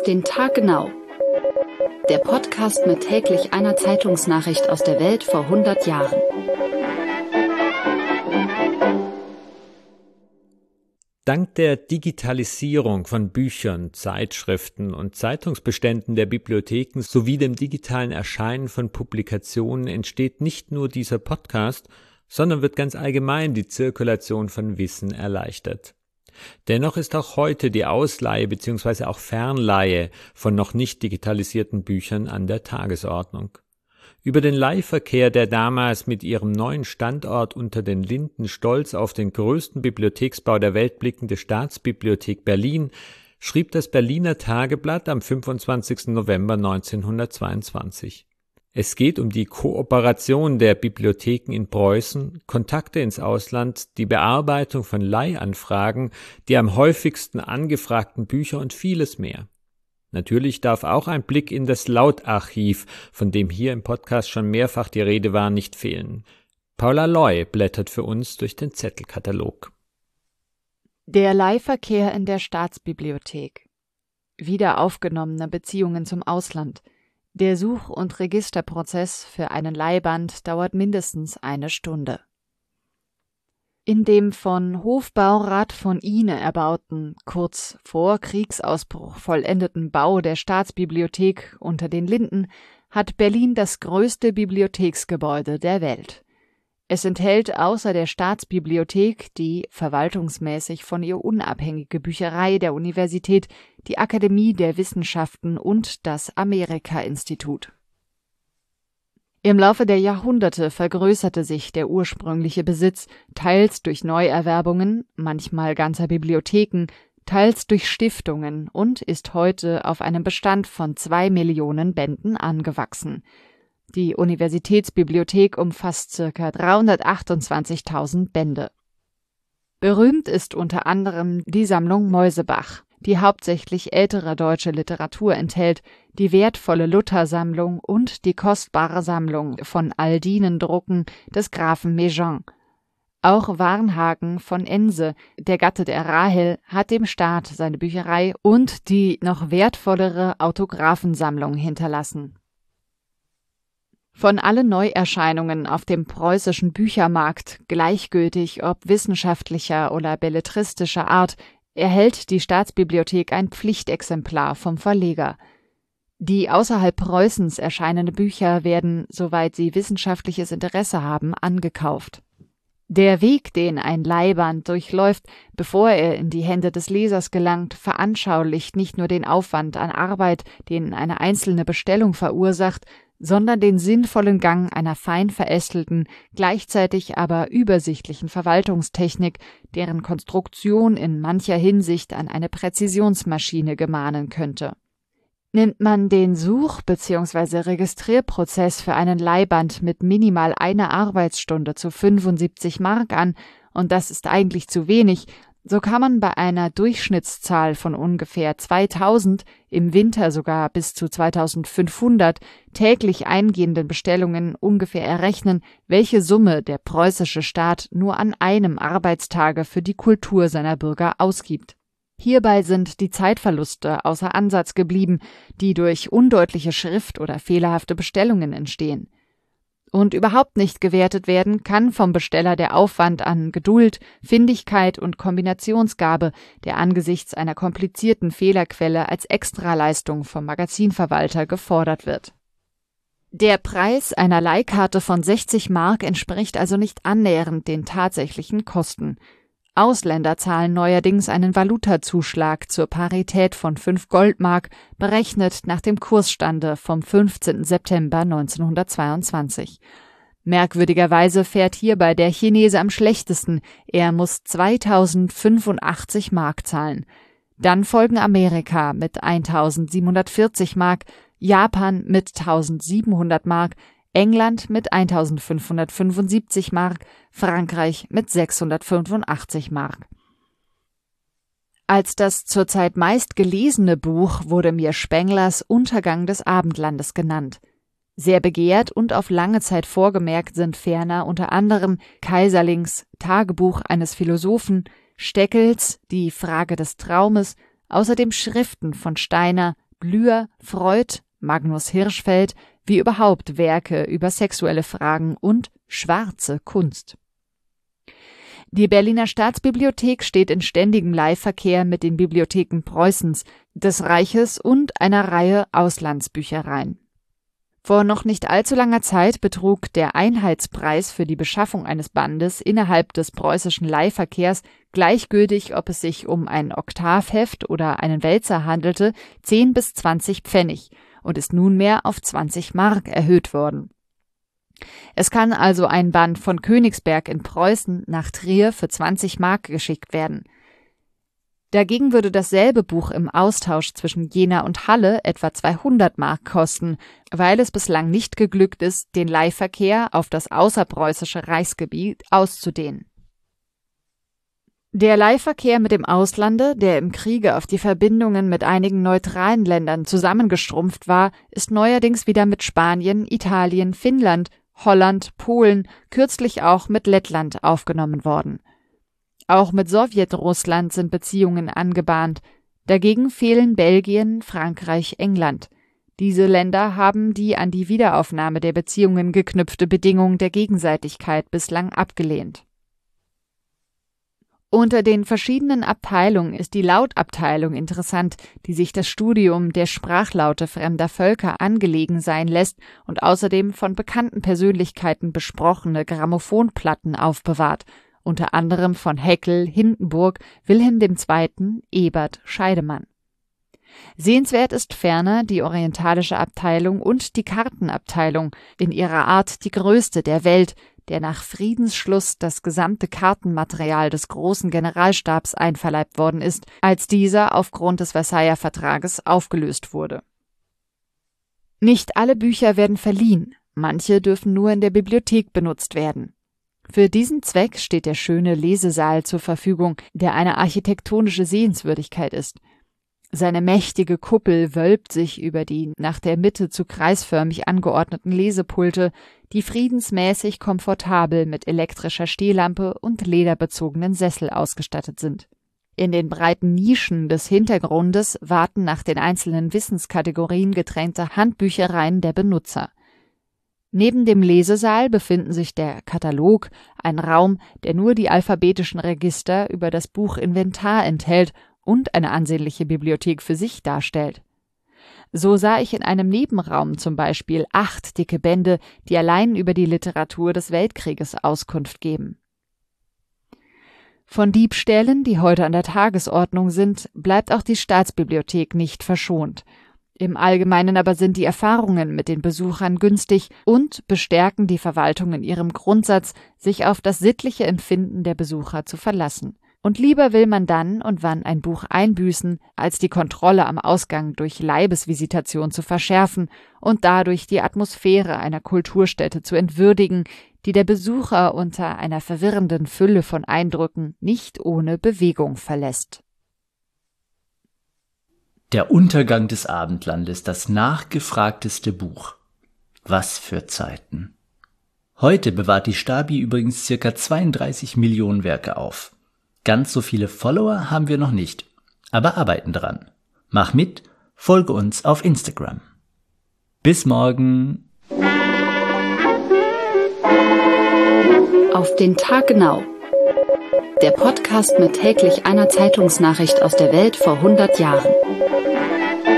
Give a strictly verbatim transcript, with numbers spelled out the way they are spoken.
Auf den Tag genau. Der Podcast mit täglich einer Zeitungsnachricht aus der Welt vor hundert Jahren. Dank der Digitalisierung von Büchern, Zeitschriften und Zeitungsbeständen der Bibliotheken sowie dem digitalen Erscheinen von Publikationen entsteht nicht nur dieser Podcast, sondern wird ganz allgemein die Zirkulation von Wissen erleichtert. Dennoch ist auch heute die Ausleihe bzw. auch Fernleihe von noch nicht digitalisierten Büchern an der Tagesordnung. Über den Leihverkehr, der damals mit ihrem neuen Standort unter den Linden stolz auf den größten Bibliotheksbau der Welt blickende Staatsbibliothek Berlin, schrieb das Berliner Tageblatt am fünfundzwanzigsten November neunzehnhundertzweiundzwanzig. Es geht um die Kooperation der Bibliotheken in Preußen, Kontakte ins Ausland, die Bearbeitung von Leihanfragen, die am häufigsten angefragten Bücher und vieles mehr. Natürlich darf auch ein Blick in das Lautarchiv, von dem hier im Podcast schon mehrfach die Rede war, nicht fehlen. Paula Loy blättert für uns durch den Zettelkatalog. Der Leihverkehr in der Staatsbibliothek. Wieder aufgenommene Beziehungen zum Ausland. Der Such- und Registerprozess für einen Leihband dauert mindestens eine Stunde. In dem von Hofbaurat von Ihne erbauten, kurz vor Kriegsausbruch vollendeten Bau der Staatsbibliothek unter den Linden hat Berlin das größte Bibliotheksgebäude der Welt. Es enthält außer der Staatsbibliothek die verwaltungsmäßig von ihr unabhängige Bücherei der Universität, die Akademie der Wissenschaften und das Amerika-Institut. Im Laufe der Jahrhunderte vergrößerte sich der ursprüngliche Besitz, teils durch Neuerwerbungen, manchmal ganzer Bibliotheken, teils durch Stiftungen und ist heute auf einem Bestand von zwei Millionen Bänden angewachsen. Die Universitätsbibliothek umfasst ca. dreihundertachtundzwanzigtausend Bände. Berühmt ist unter anderem die Sammlung Meusebach, die hauptsächlich ältere deutsche Literatur enthält, die wertvolle Luther-Sammlung und die kostbare Sammlung von Aldinen-Drucken des Grafen Méjean. Auch Varnhagen von Ense, der Gatte der Rahel, hat dem Staat seine Bücherei und die noch wertvollere Autographensammlung hinterlassen. Von allen Neuerscheinungen auf dem preußischen Büchermarkt, gleichgültig ob wissenschaftlicher oder belletristischer Art, erhält die Staatsbibliothek ein Pflichtexemplar vom Verleger. Die außerhalb Preußens erscheinenden Bücher werden, soweit sie wissenschaftliches Interesse haben, angekauft. Der Weg, den ein Leihband durchläuft, bevor er in die Hände des Lesers gelangt, veranschaulicht nicht nur den Aufwand an Arbeit, den eine einzelne Bestellung verursacht, sondern den sinnvollen Gang einer fein verästelten, gleichzeitig aber übersichtlichen Verwaltungstechnik, deren Konstruktion in mancher Hinsicht an eine Präzisionsmaschine gemahnen könnte. Nimmt man den Such- bzw. Registrierprozess für einen Leihband mit minimal einer Arbeitsstunde zu fünfundsiebzig Mark an, und das ist eigentlich zu wenig, so kann man bei einer Durchschnittszahl von ungefähr zweitausend, im Winter sogar bis zu zweitausendfünfhundert täglich eingehenden Bestellungen ungefähr errechnen, welche Summe der preußische Staat nur an einem Arbeitstage für die Kultur seiner Bürger ausgibt. Hierbei sind die Zeitverluste außer Ansatz geblieben, die durch undeutliche Schrift oder fehlerhafte Bestellungen entstehen. Und überhaupt nicht gewertet werden kann vom Besteller der Aufwand an Geduld, Findigkeit und Kombinationsgabe, der angesichts einer komplizierten Fehlerquelle als Extraleistung vom Magazinverwalter gefordert wird. Der Preis einer Leihkarte von sechzig Mark entspricht also nicht annähernd den tatsächlichen Kosten. Ausländer zahlen neuerdings einen Valutazuschlag zur Parität von fünf Goldmark, berechnet nach dem Kursstande vom fünfzehnten September neunzehnhundertzweiundzwanzig. Merkwürdigerweise fährt hierbei der Chinese am schlechtesten, er muss zweitausendfünfundachtzig Mark zahlen. Dann folgen Amerika mit eintausendsiebenhundertvierzig Mark, Japan mit eintausendsiebenhundert Mark, England mit eintausendfünfhundertfünfundsiebzig Mark, Frankreich mit sechshundertfünfundachtzig Mark. Als das zurzeit meist gelesene Buch wurde mir Spenglers Untergang des Abendlandes genannt. Sehr begehrt und auf lange Zeit vorgemerkt sind ferner unter anderem Kaiserlings Tagebuch eines Philosophen, Steckels Die Frage des Traumes, außerdem Schriften von Steiner, Blüher, Freud, Magnus Hirschfeld, wie überhaupt Werke über sexuelle Fragen und schwarze Kunst. Die Berliner Staatsbibliothek steht in ständigem Leihverkehr mit den Bibliotheken Preußens, des Reiches und einer Reihe Auslandsbüchereien. Vor noch nicht allzu langer Zeit betrug der Einheitspreis für die Beschaffung eines Bandes innerhalb des preußischen Leihverkehrs, gleichgültig ob es sich um ein Oktavheft oder einen Wälzer handelte, zehn bis zwanzig Pfennig und ist nunmehr auf zwanzig Mark erhöht worden. Es kann also ein Band von Königsberg in Preußen nach Trier für zwanzig Mark geschickt werden. Dagegen würde dasselbe Buch im Austausch zwischen Jena und Halle etwa zweihundert Mark kosten, weil es bislang nicht geglückt ist, den Leihverkehr auf das außerpreußische Reichsgebiet auszudehnen. Der Leihverkehr mit dem Auslande, der im Kriege auf die Verbindungen mit einigen neutralen Ländern zusammengeschrumpft war, ist neuerdings wieder mit Spanien, Italien, Finnland, Holland, Polen, kürzlich auch mit Lettland aufgenommen worden. Auch mit Sowjetrussland sind Beziehungen angebahnt. Dagegen fehlen Belgien, Frankreich, England. Diese Länder haben die an die Wiederaufnahme der Beziehungen geknüpfte Bedingung der Gegenseitigkeit bislang abgelehnt. Unter den verschiedenen Abteilungen ist die Lautabteilung interessant, die sich das Studium der Sprachlaute fremder Völker angelegen sein lässt und außerdem von bekannten Persönlichkeiten besprochene Grammophonplatten aufbewahrt, unter anderem von Haeckel, Hindenburg, Wilhelm der Zweite., Ebert, Scheidemann. Sehenswert ist ferner die orientalische Abteilung und die Kartenabteilung, in ihrer Art die größte der Welt, der nach Friedensschluss das gesamte Kartenmaterial des großen Generalstabs einverleibt worden ist, als dieser aufgrund des Versailler Vertrages aufgelöst wurde. Nicht alle Bücher werden verliehen, manche dürfen nur in der Bibliothek benutzt werden. Für diesen Zweck steht der schöne Lesesaal zur Verfügung, der eine architektonische Sehenswürdigkeit ist. Seine mächtige Kuppel wölbt sich über die nach der Mitte zu kreisförmig angeordneten Lesepulte, die friedensmäßig komfortabel mit elektrischer Stehlampe und lederbezogenen Sessel ausgestattet sind. In den breiten Nischen des Hintergrundes warten nach den einzelnen Wissenskategorien getrennte Handbüchereien der Benutzer. Neben dem Lesesaal befinden sich der Katalog, ein Raum, der nur die alphabetischen Register über das Buch Inventar enthält und eine ansehnliche Bibliothek für sich darstellt. So sah ich in einem Nebenraum zum Beispiel acht dicke Bände, die allein über die Literatur des Weltkrieges Auskunft geben. Von Diebstählen, die heute an der Tagesordnung sind, bleibt auch die Staatsbibliothek nicht verschont. Im Allgemeinen aber sind die Erfahrungen mit den Besuchern günstig und bestärken die Verwaltung in ihrem Grundsatz, sich auf das sittliche Empfinden der Besucher zu verlassen. Und lieber will man dann und wann ein Buch einbüßen, als die Kontrolle am Ausgang durch Leibesvisitation zu verschärfen und dadurch die Atmosphäre einer Kulturstätte zu entwürdigen, die der Besucher unter einer verwirrenden Fülle von Eindrücken nicht ohne Bewegung verlässt. Der Untergang des Abendlandes, das nachgefragteste Buch. Was für Zeiten. Heute bewahrt die Stabi übrigens circa zweiunddreißig Millionen Werke auf. Ganz so viele Follower haben wir noch nicht, aber arbeiten dran. Mach mit, folge uns auf Instagram. Bis morgen. Auf den Tag genau. Der Podcast mit täglich einer Zeitungsnachricht aus der Welt vor hundert Jahren.